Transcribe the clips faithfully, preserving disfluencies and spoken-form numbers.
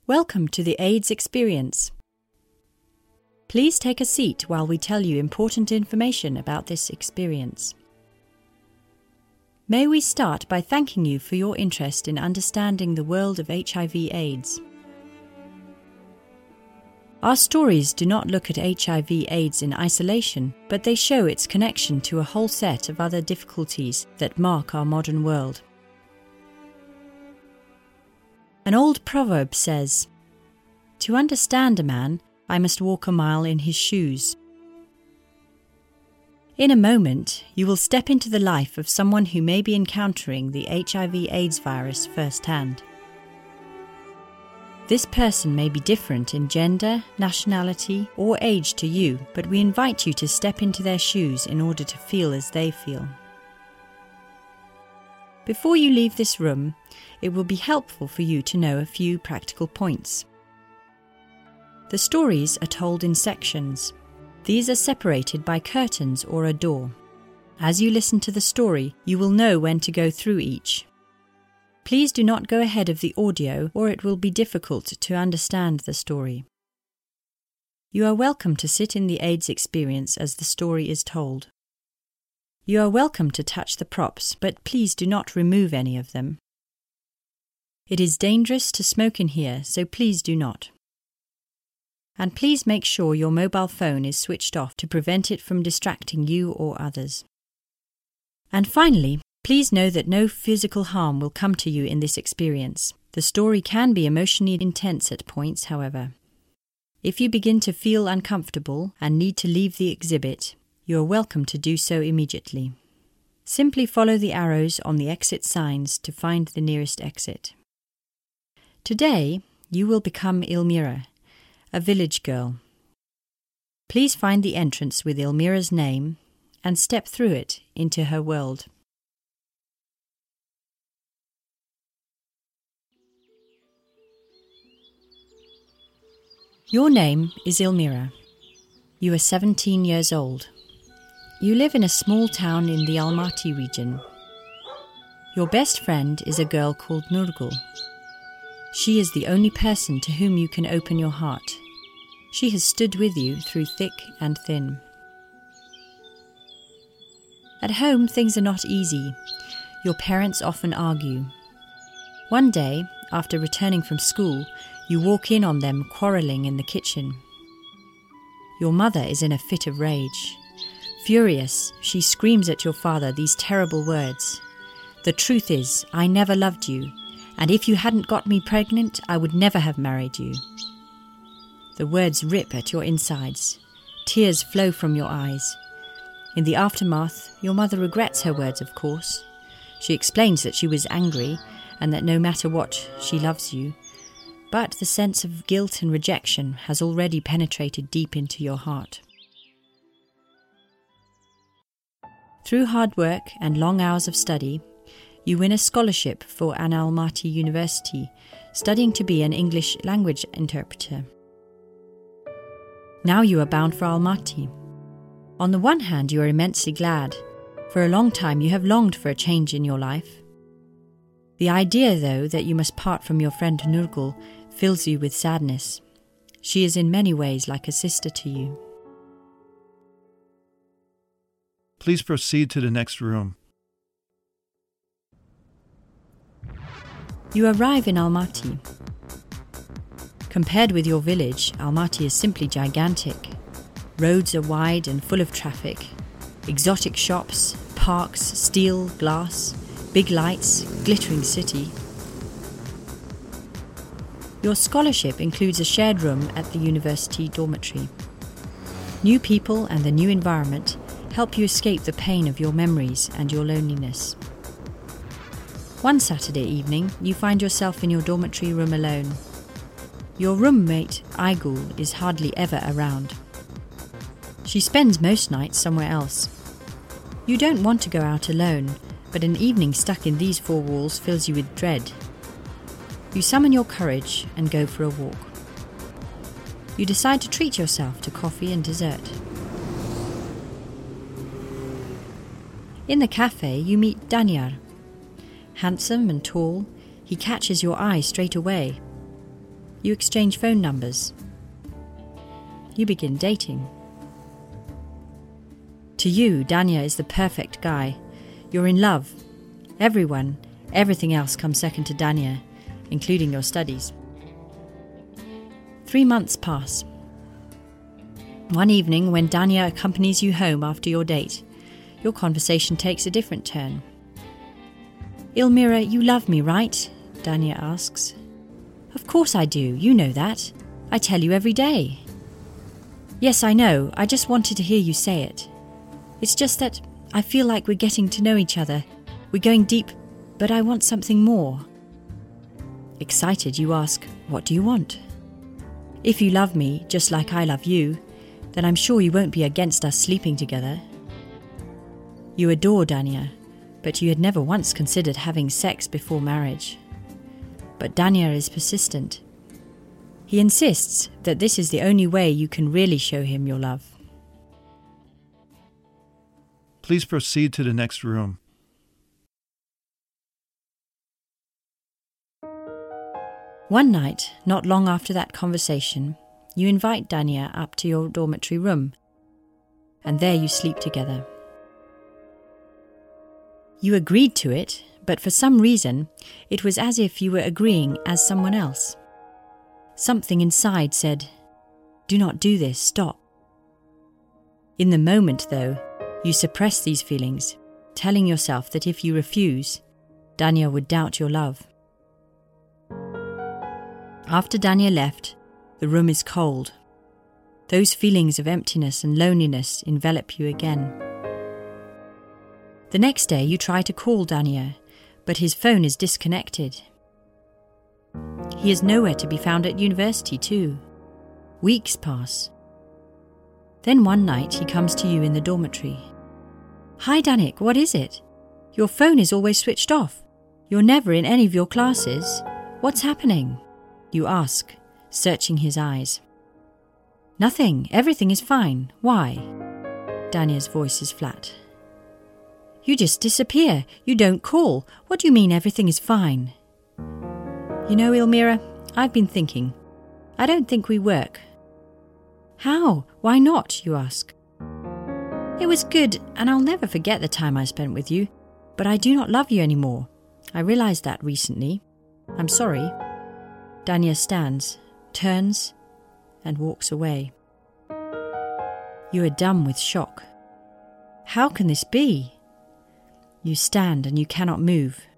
Welcome to the AIDS Experience. Please take a seat while we tell you important information about this experience. May we start by thanking you for your interest in understanding the world of H I V AIDS. Our stories do not look at H I V AIDS in isolation, but they show its connection to a whole set of other difficulties that mark our modern world. An old proverb says, "To understand a man, I must walk a mile in his shoes." In a moment, you will step into the life of someone who may be encountering the H I V AIDS virus firsthand. This person may be different in gender, nationality, or age to you, but we invite you to step into their shoes in order to feel as they feel. Before you leave this room, it will be helpful for you to know a few practical points. The stories are told in sections. These are separated by curtains or a door. As you listen to the story, you will know when to go through each. Please do not go ahead of the audio, or it will be difficult to understand the story. You are welcome to sit in the AIDS experience as the story is told. You are welcome to touch the props, but please do not remove any of them. It is dangerous to smoke in here, so please do not. And please make sure your mobile phone is switched off to prevent it from distracting you or others. And finally, please know that no physical harm will come to you in this experience. The story can be emotionally intense at points, however. If you begin to feel uncomfortable and need to leave the exhibit, you are welcome to do so immediately. Simply follow the arrows on the exit signs to find the nearest exit. Today, you will become Elmira, a village girl. Please find the entrance with Elmira's name and step through it into her world. Your name is Elmira. You are seventeen years old. You live in a small town in the Almaty region. Your best friend is a girl called Nurgul. She is the only person to whom you can open your heart. She has stood with you through thick and thin. At home, things are not easy. Your parents often argue. One day, after returning from school, you walk in on them quarrelling in the kitchen. Your mother is in a fit of rage. Furious, she screams at your father these terrible words. "The truth is, I never loved you, and if you hadn't got me pregnant, I would never have married you." The words rip at your insides. Tears flow from your eyes. In the aftermath, your mother regrets her words, of course. She explains that she was angry and that no matter what, she loves you. But the sense of guilt and rejection has already penetrated deep into your heart. Through hard work and long hours of study, you win a scholarship for an Almaty University, studying to be an English language interpreter. Now you are bound for Almaty. On the one hand, you are immensely glad. For a long time you have longed for a change in your life. The idea, though, that you must part from your friend Nurgul fills you with sadness. She is in many ways like a sister to you. Please proceed to the next room. You arrive in Almaty. Compared with your village, Almaty is simply gigantic. Roads are wide and full of traffic. Exotic shops, parks, steel, glass, big lights, glittering city. Your scholarship includes a shared room at the university dormitory. New people and the new environment help you escape the pain of your memories and your loneliness. One Saturday evening, you find yourself in your dormitory room alone. Your roommate, Aygul, is hardly ever around. She spends most nights somewhere else. You don't want to go out alone, but an evening stuck in these four walls fills you with dread. You summon your courage and go for a walk. You decide to treat yourself to coffee and dessert. In the cafe, you meet Danyar. Handsome and tall, he catches your eye straight away. You exchange phone numbers. You begin dating. To you, Dania is the perfect guy. You're in love. Everyone, everything else comes second to Dania, including your studies. Three months pass. One evening, when Dania accompanies you home after your date, your conversation takes a different turn. Elmira, you love me, right? Dania asks. Of course I do, you know that. I tell you every day. Yes, I know, I just wanted to hear you say it. It's just that I feel like we're getting to know each other. We're going deep, but I want something more. Excited, you ask, what do you want? If you love me, just like I love you, then I'm sure you won't be against us sleeping together. You adore Dania, but you had never once considered having sex before marriage. But Dania is persistent. He insists that this is the only way you can really show him your love. Please proceed to the next room. One night, not long after that conversation, you invite Dania up to your dormitory room, and there you sleep together. You agreed to it, but for some reason, it was as if you were agreeing as someone else. Something inside said, "Do not do this, stop." In the moment, though, you suppress these feelings, telling yourself that if you refuse, Dania would doubt your love. After Dania left, the room is cold. Those feelings of emptiness and loneliness envelop you again. The next day you try to call Dania, but his phone is disconnected. He is nowhere to be found at university too. Weeks pass. Then one night he comes to you in the dormitory. "Hi Danik, what is it? Your phone is always switched off. You're never in any of your classes. What's happening?" You ask, searching his eyes. "Nothing, everything is fine. Why?" Dania's voice is flat. "You just disappear. You don't call. What do you mean everything is fine?" "You know, Elmira, I've been thinking. I don't think we work." "How? Why not?" you ask. "It was good, and I'll never forget the time I spent with you, but I do not love you anymore. I realized that recently. I'm sorry." Dania stands, turns, and walks away. You are dumb with shock. How can this be? You stand and you cannot move.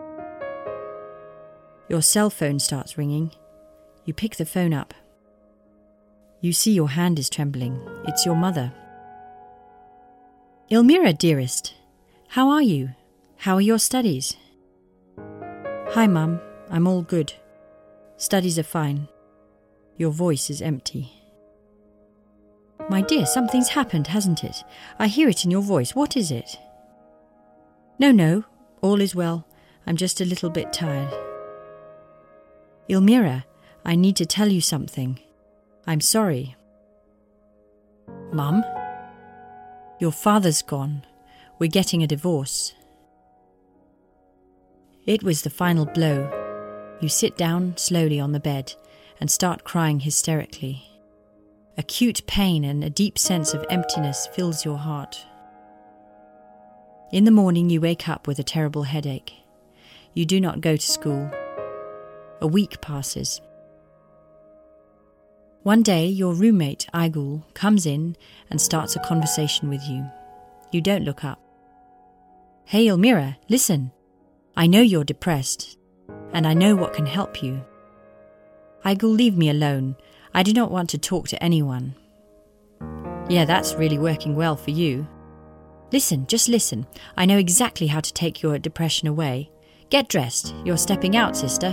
Your cell phone starts ringing. You pick the phone up. You see your hand is trembling. It's your mother. "Elmira, dearest, how are you? How are your studies?" "Hi, Mum. I'm all good. Studies are fine." Your voice is empty. "My dear, something's happened, hasn't it? I hear it in your voice. What is it?" "No, no, all is well. I'm just a little bit tired." "Elmira, I need to tell you something. I'm sorry." "Mum?" "Your father's gone. We're getting a divorce." It was the final blow. You sit down slowly on the bed and start crying hysterically. Acute pain and a deep sense of emptiness fills your heart. In the morning you wake up with a terrible headache. You do not go to school. A week passes. One day your roommate, Aigul, comes in and starts a conversation with you. You don't look up. "Hey Elmira, listen. I know you're depressed, and I know what can help you." "Aigul, leave me alone. I do not want to talk to anyone." "Yeah, that's really working well for you." "Listen, just listen. I know exactly how to take your depression away. Get dressed. You're stepping out, sister."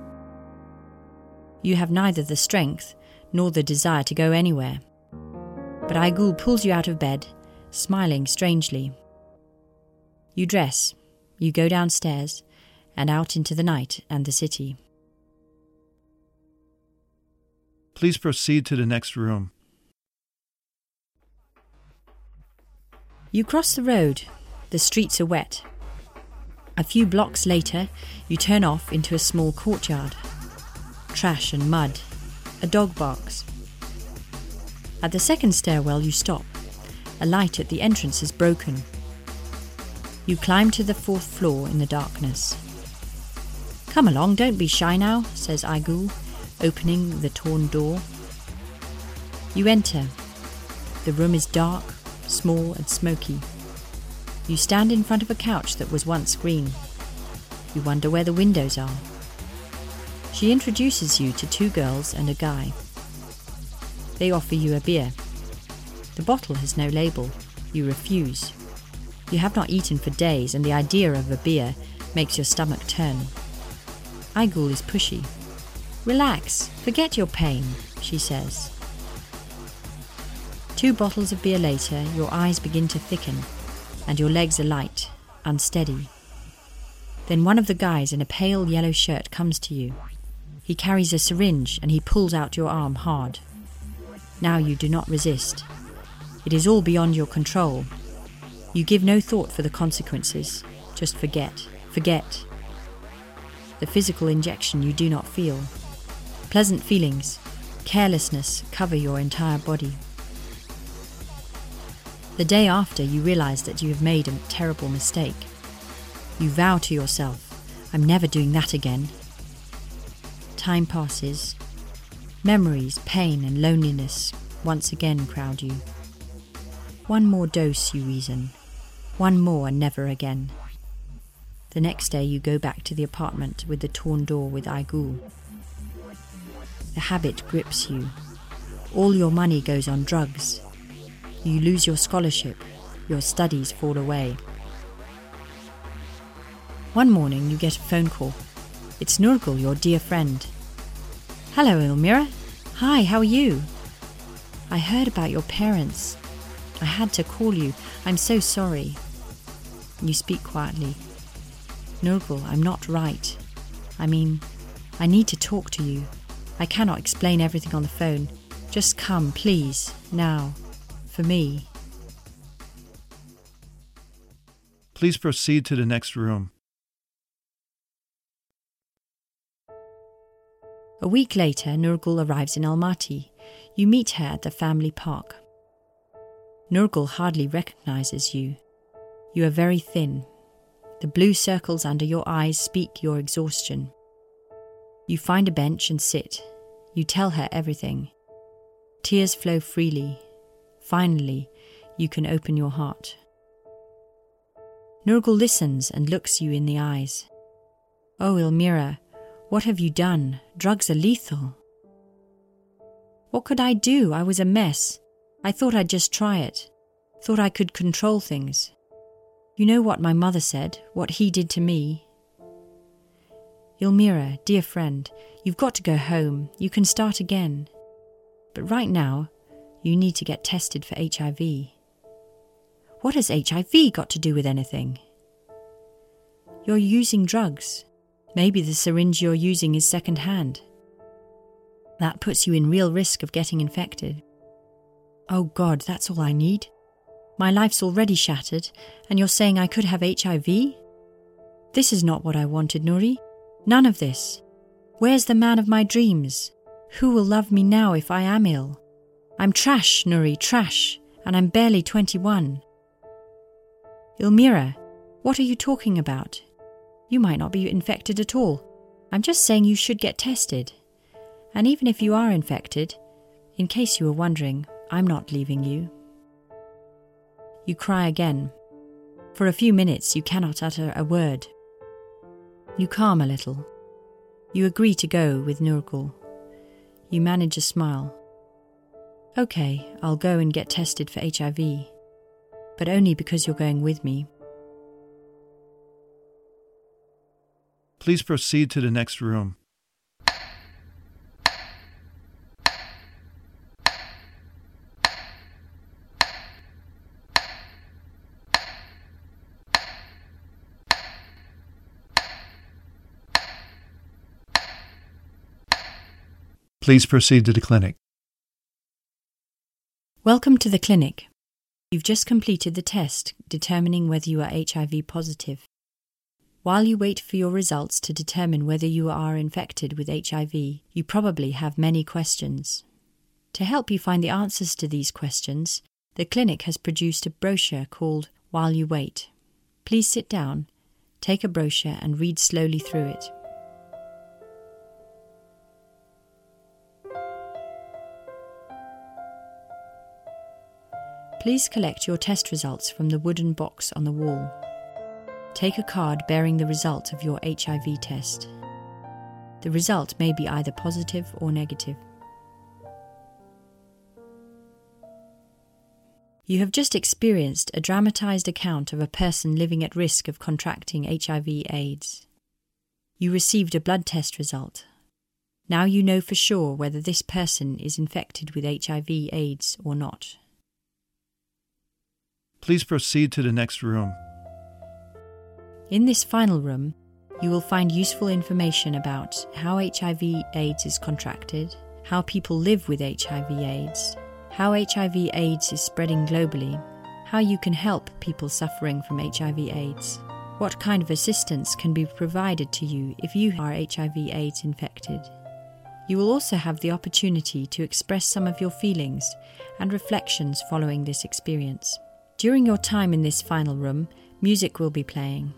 You have neither the strength nor the desire to go anywhere. But Aigul pulls you out of bed, smiling strangely. You dress. You go downstairs and out into the night and the city. Please proceed to the next room. You cross the road. The streets are wet. A few blocks later, you turn off into a small courtyard. trash and mud. A dog barks. At the second stairwell you stop. A light at the entrance is broken. You climb to the fourth floor in the darkness. "Come along, don't be shy now," says Aigul, opening the torn door. You enter. The room is dark, small and smoky. You stand in front of a couch that was once green. You wonder where the windows are. She introduces you to two girls and a guy. They offer you a beer. The bottle has no label. You refuse. You have not eaten for days, and the idea of a beer makes your stomach turn. Aigul is pushy. "Relax, forget your pain," she says. Two bottles of beer later, your eyes begin to thicken, and your legs are light, unsteady. Then one of the guys in a pale yellow shirt comes to you. He carries a syringe and he pulls out your arm hard. Now you do not resist. It is all beyond your control. You give no thought for the consequences. Just forget, forget. The physical injection you do not feel. Pleasant feelings, carelessness cover your entire body. The day after, you realize that you have made a terrible mistake. You vow to yourself, "I'm never doing that again." Time passes. Memories, pain and loneliness once again crowd you. One more dose, you reason. One more and never again. The next day you go back to the apartment with the torn door with Aigul. The habit grips you. All your money goes on drugs. You lose your scholarship. Your studies fall away. One morning you get a phone call. It's Nurgul, your dear friend. "Hello, Elmira. Hi, how are you? I heard about your parents. I had to call you. I'm so sorry." You speak quietly. "Nurgul, I'm not right. I mean, I need to talk to you. I cannot explain everything on the phone. Just come, please, now, for me." Please proceed to the next room. A week later, Nurgul arrives in Almaty. You meet her at the family park. Nurgul hardly recognizes you. You are very thin. The blue circles under your eyes speak your exhaustion. You find a bench and sit. You tell her everything. Tears flow freely. Finally, you can open your heart. Nurgul listens and looks you in the eyes. "Oh, Elmira, what have you done? Drugs are lethal." "What could I do? I was a mess. I thought I'd just try it. Thought I could control things. You know what my mother said, what he did to me." "Elmira, dear friend, you've got to go home. You can start again. But right now, you need to get tested for H I V." "What has H I V got to do with anything?" "You're using drugs. Maybe the syringe you're using is second-hand. That puts you in real risk of getting infected." "Oh God, that's all I need? My life's already shattered, and you're saying I could have H I V? This is not what I wanted, Nuri. None of this. Where's the man of my dreams? Who will love me now if I am ill? I'm trash, Nuri, trash, and I'm barely twenty-one. Elmira, what are you talking about? You might not be infected at all. I'm just saying you should get tested. And even if you are infected, in case you were wondering, I'm not leaving you." You cry again. For a few minutes you cannot utter a word. You calm a little. You agree to go with Nurgul. You manage a smile. "Okay, I'll go and get tested for H I V. But only because you're going with me." Please proceed to the next room. Please proceed to the clinic. Welcome to the clinic. You've just completed the test determining whether you are H I V positive. While you wait for your results to determine whether you are infected with H I V, you probably have many questions. To help you find the answers to these questions, the clinic has produced a brochure called While You Wait. Please sit down, take a brochure and read slowly through it. Please collect your test results from the wooden box on the wall. Take a card bearing the result of your H I V test. The result may be either positive or negative. You have just experienced a dramatized account of a person living at risk of contracting H I V AIDS. You received a blood test result. Now you know for sure whether this person is infected with H I V AIDS or not. Please proceed to the next room. In this final room, you will find useful information about how H I V AIDS is contracted, how people live with H I V AIDS, how H I V AIDS is spreading globally, how you can help people suffering from H I V AIDS, what kind of assistance can be provided to you if you are H I V AIDS infected. You will also have the opportunity to express some of your feelings and reflections following this experience. During your time in this final room, music will be playing.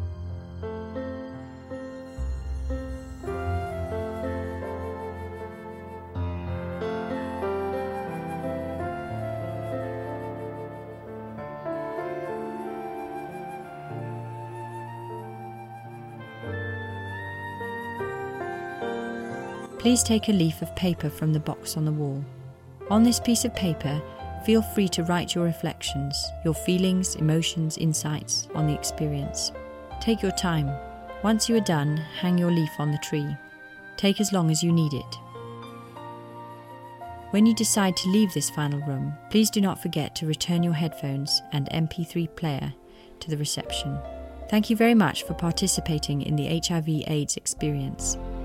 Please take a leaf of paper from the box on the wall. On this piece of paper, feel free to write your reflections, your feelings, emotions, insights on the experience. Take your time. Once you are done, hang your leaf on the tree. Take as long as you need it. When you decide to leave this final room, please do not forget to return your headphones and M P three player to the reception. Thank you very much for participating in the H I V AIDS experience.